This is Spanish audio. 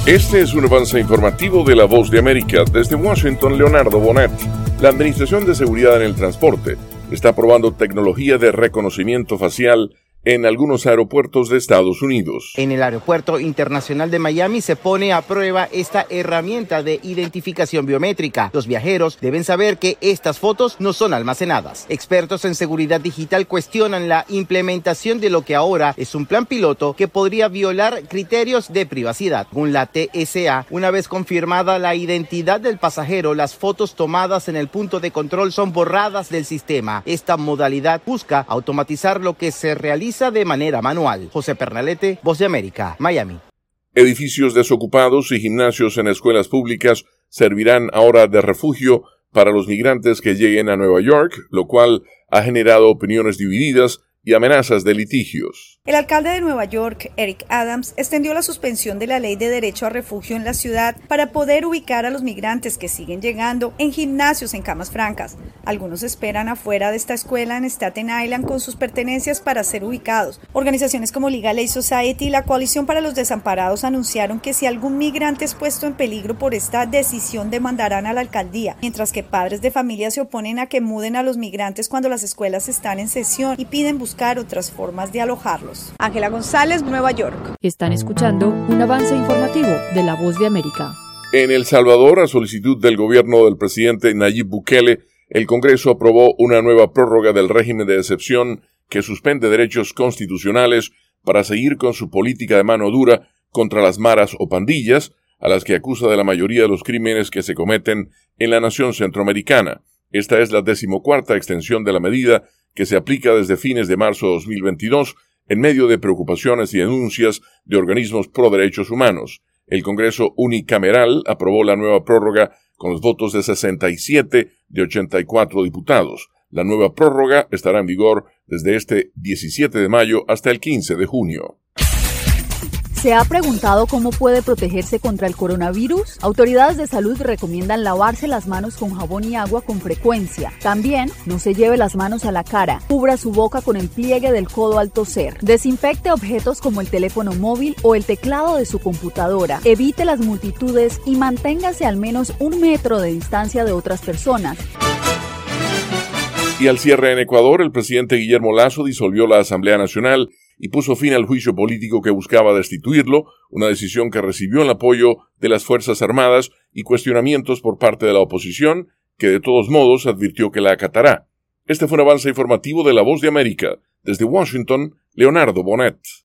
Este es un avance informativo de La Voz de América. Desde Washington, Leonardo Bonet. La Administración de Seguridad en el Transporte está probando tecnología de reconocimiento facial en algunos aeropuertos de Estados Unidos. En el Aeropuerto Internacional de Miami se pone a prueba esta herramienta de identificación biométrica. Los viajeros deben saber que estas fotos no son almacenadas. Expertos en seguridad digital cuestionan la implementación de lo que ahora es un plan piloto que podría violar criterios de privacidad. Según la TSA, una vez confirmada la identidad del pasajero, las fotos tomadas en el punto de control son borradas del sistema. Esta modalidad busca automatizar lo que se realiza de manera manual. José Pernalete, Voz de América, Miami. Edificios desocupados y gimnasios en escuelas públicas servirán ahora de refugio para los migrantes que lleguen a Nueva York, lo cual ha generado opiniones divididas y amenazas de litigios. El alcalde de Nueva York, Eric Adams, extendió la suspensión de la ley de derecho a refugio en la ciudad para poder ubicar a los migrantes que siguen llegando en gimnasios en camas francas. Algunos esperan afuera de esta escuela en Staten Island con sus pertenencias para ser ubicados. Organizaciones como Legal Aid Society y la Coalición para los Desamparados anunciaron que si algún migrante es puesto en peligro por esta decisión demandarán a la alcaldía, mientras que padres de familia se oponen a que muden a los migrantes cuando las escuelas están en sesión y piden buscar otras formas de alojarlos. Ángela González, Nueva York. Están escuchando un avance informativo de La Voz de América. En El Salvador, a solicitud del gobierno del presidente Nayib Bukele, el Congreso aprobó una nueva prórroga del régimen de excepción que suspende derechos constitucionales para seguir con su política de mano dura contra las maras o pandillas, a las que acusa de la mayoría de los crímenes que se cometen en la nación centroamericana. Esta es la 14ª extensión de la medida que se aplica desde fines de marzo de 2022 en medio de preocupaciones y denuncias de organismos pro derechos humanos. El Congreso unicameral aprobó la nueva prórroga con los votos de 67 de 84 diputados. La nueva prórroga estará en vigor desde este 17 de mayo hasta el 15 de junio. ¿Se ha preguntado cómo puede protegerse contra el coronavirus? Autoridades de salud recomiendan lavarse las manos con jabón y agua con frecuencia. También, no se lleve las manos a la cara. Cubra su boca con el pliegue del codo al toser. Desinfecte objetos como el teléfono móvil o el teclado de su computadora. Evite las multitudes y manténgase al menos 1 metro de distancia de otras personas. Y al cierre en Ecuador, el presidente Guillermo Lasso disolvió la Asamblea Nacional y puso fin al juicio político que buscaba destituirlo, una decisión que recibió el apoyo de las Fuerzas Armadas y cuestionamientos por parte de la oposición, que de todos modos advirtió que la acatará. Este fue un avance informativo de La Voz de América. Desde Washington, Leonardo Bonet.